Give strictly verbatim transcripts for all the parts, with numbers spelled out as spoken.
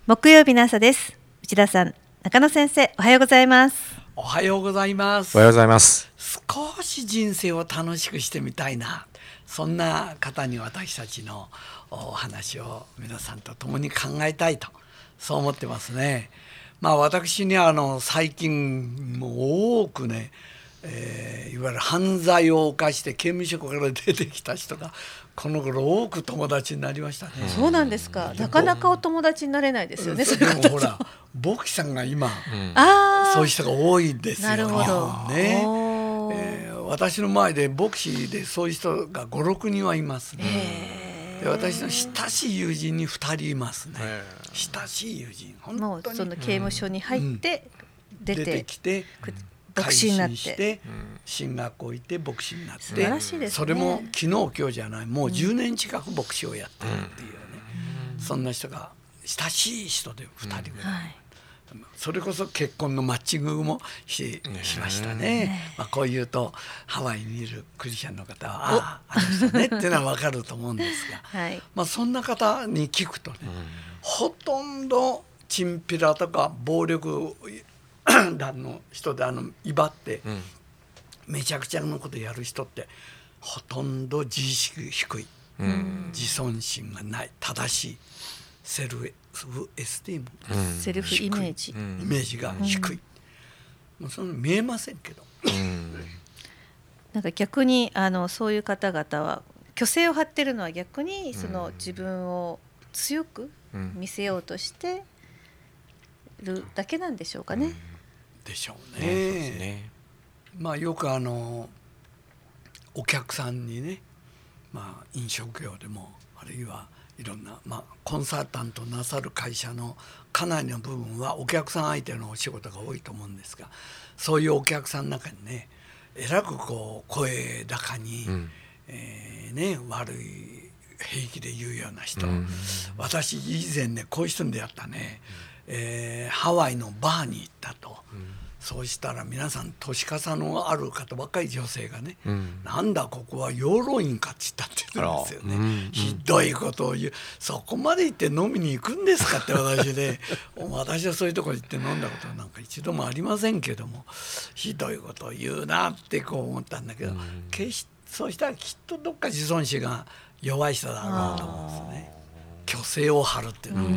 木曜日の朝です。内田さん、中野先生、おはようございます。 おはようございます。 おはようございます。 少し人生を楽しくしてみたいな、そんな方に私たちのお話を皆さんと共に考えたいと、そう思ってますね。まあ私にはあの最近もう多くね、えー、いわゆる犯罪を犯して刑務所から出てきた人がこの頃多く友達になりましたね。 そうなんですか。なかなかお友達になれないですよね。 でもほらボキさんが今、うん、そういう人が多いんですよ。 なるほどね、えー、私の前でボクシーでそういう人がご、ろくにはいますね。で私の親しい友人にふたりいますね。親しい友人、本当にもうその刑務所に入って出て、 うん、出てきて牧師になって改心して進学校行って牧師になって、 素晴らしいですね。 それも昨日今日じゃない、もうじゅうねん近く牧師をやってるっていうね、うん、そんな人が親しい人でふたりぐらい、うん、はい、それこそ結婚のマッチングも し, しましたね、まあ、こういうとハワイにいるクリスチャンの方はあああの人ねっていうのは分かると思うんですが、はい、まあ、そんな方に聞くとね、うん、ほとんどチンピラとか暴力団の人であの威張って、うん、めちゃくちゃなことやる人ってほとんど自意識低い、うん、自尊心がない、正しいセルフエスティーム、 うん、セルフイメージ、 イメージが低い、うん、もうその見えませんけど、うん、 なんか逆にあのそういう方々は虚勢を張ってるのは逆にその自分を強く見せようとしてるだけなんでしょうかね、うん、 でしょうね。そうですね。まあよくあのお客さんにね、まあ飲食業でもあるいはいろんな、まあ、コンサータントなさる会社のかなりの部分はお客さん相手のお仕事が多いと思うんですが、そういうお客さんの中にね、えらくこう声高に、うん、えーね、悪い平気で言うような人、うん、私以前ねこういう人に出会ったね、うん、えー、ハワイのバーに行ったと、うん、そうしたら皆さん年かさのある方若い女性がね、うん、なんだここは養老院かって言ったって言うんですよね、うんうん、ひどいことを言う、そこまで行って飲みに行くんですかって私で私はそういうところ行って飲んだことなんか一度もありませんけども、ひどいことを言うなってこう思ったんだけど、うん、決してそうしたらきっとどっか自尊心が弱い人だろうと思うんですよね。虚勢を張るっていうのは、うん、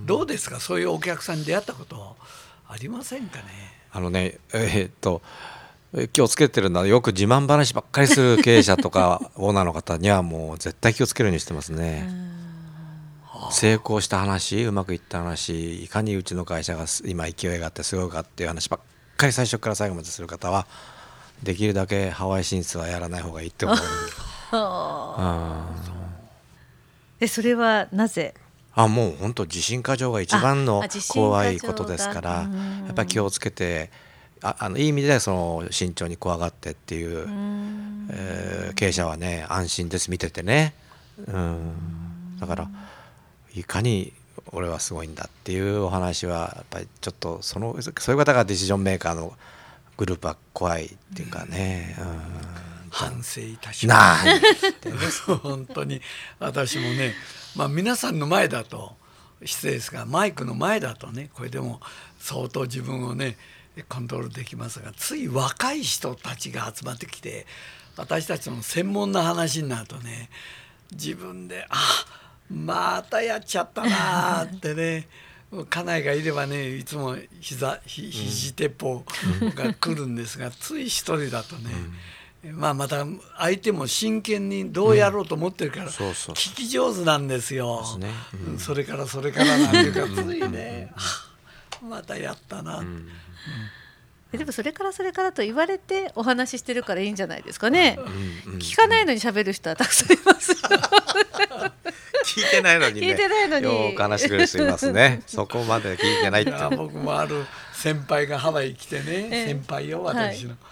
どうですか、そういうお客さんに出会ったことありませんかね。 あのね、えー、っと気をつけてるのはよく自慢話ばっかりする経営者とかオーナーの方にはもう絶対気をつけるようにしてますね。成功した話、うまくいった話、いかにうちの会社が今勢いがあってすごいかっていう話ばっかり最初から最後までする方はできるだけハワイ進出はやらない方がいいって思う。 え、それはなぜ？ あ、もう本当自信過剰が一番の怖いことですから、やっぱり気をつけて、ああのいい意味でその慎重に怖がってっていう、う、えー、経営者はね安心です、見ててね、うん、だからいかに俺はすごいんだっていうお話はやっぱりちょっとそのそういう方がディシジョンメーカーのグループは怖いっていうかね、うん、 反省いたします本当に私もね、まあ、皆さんの前だと失礼ですがマイクの前だとねこれでも相当自分をねコントロールできますが、つい若い人たちが集まってきて私たちの専門な話になるとね、自分であまたやっちゃったなってね家内がいればねいつも膝ひ肘鉄砲が来るんですが、うん、つい一人だとね、うん、まあまた相手も真剣にどうやろうと思ってるから、うん、そうそう聞き上手なんですよ。そうですね、うん、それからそれからなんていうかついね、うん、またやったな、うんうんでもそれからそれからと言われてお話ししてるからいいんじゃないですかね、うんうん、聞かないのに喋る人はたくさんいます聞いてないのにね、 聞いてないのによく話してくれる人いますねそこまで聞いてないって。いや僕もある先輩がハワイ来てね、え先輩よ私の、はい、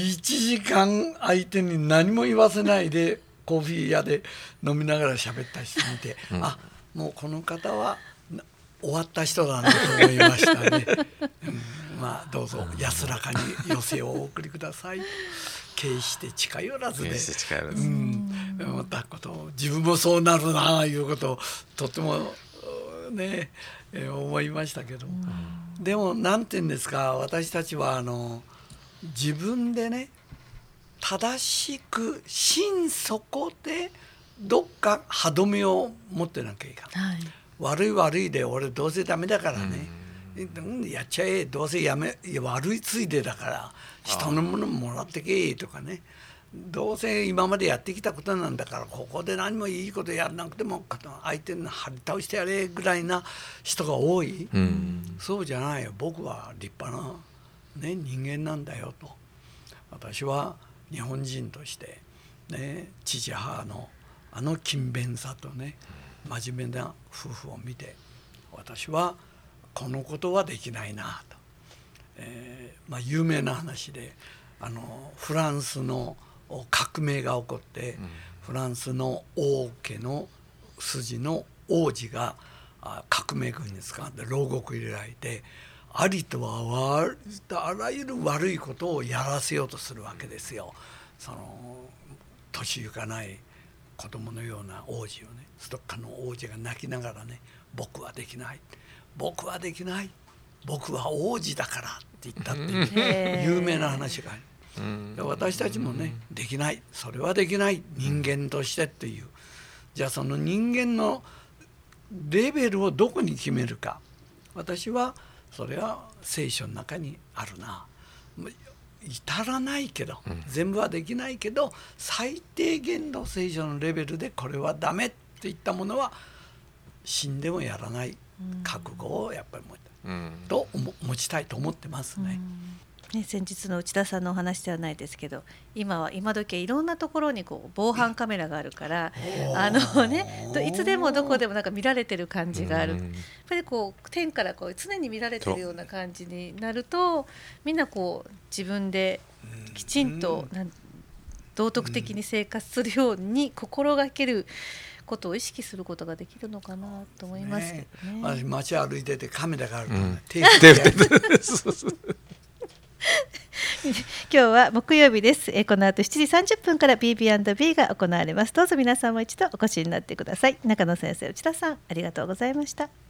いちじかん相手に何も言わせないでコーヒー屋で飲みながら喋った人見て、うん、あもうこの方は終わった人だなと思いましたね、うん、まあどうぞ安らかに余生をお送りください決して近寄らずで、うん、思ったことを自分もそうなるなあいうことをとてもね、えー、思いましたけど、うん、でもなんていうんですか、私たちはあの自分でね正しく心底でどっか歯止めを持ってなきゃいけない、はい、悪い悪いで俺どうせダメだからね、うん、やっちゃえ、どうせやめ悪いついでだから人のものもらってけとかね、どうせ今までやってきたことなんだからここで何もいいことやらなくても相手に張り倒してやれぐらいな人が多い、うん、そうじゃないよ、僕は立派な、ね、人間なんだよと。私は日本人として、ね、父母のあの勤勉さとね真面目な夫婦を見て、私はこのことはできないなと、えーまあ、有名な話であのフランスの革命が起こって、うん、フランスの王家の筋の王子が革命軍に使って牢獄入れられて、ありとはあらゆる悪いことをやらせようとするわけですよ。その年ゆかない子供のような王子をね、どっかの王子が泣きながらね、僕はできない、僕はできない、僕は王子だからって言ったっていう有名な話がある。私たちもね、できない、それはできない、人間としてっていう、じゃあその人間のレベルをどこに決めるか、私はそれは聖書の中にあるな、至らないけど、全部はできないけど最低限の聖書のレベルでこれはダメっていったものは死んでもやらない覚悟をやっぱり持ちたい、うん、と持ちたいと思ってますね。 ね、先日の内田さんのお話ではないですけど、今は今時いろんなところにこう防犯カメラがあるからあの、ね、いつでもどこでもなんか見られてる感じがある。やっぱりこう天からこう常に見られてるような感じになると、みんなこう自分できちんとなん道徳的に生活するように心がけることを意識することができるのかなと思いますけどね。 私街歩いててカメラがあるから、ね、うん、手振って今日は木曜日です。えこの後しちじさんじゅっぷんから ビービーアンドビー が行われます。どうぞ皆さんも一度お越しになってください。中野先生、内田さん、ありがとうございました。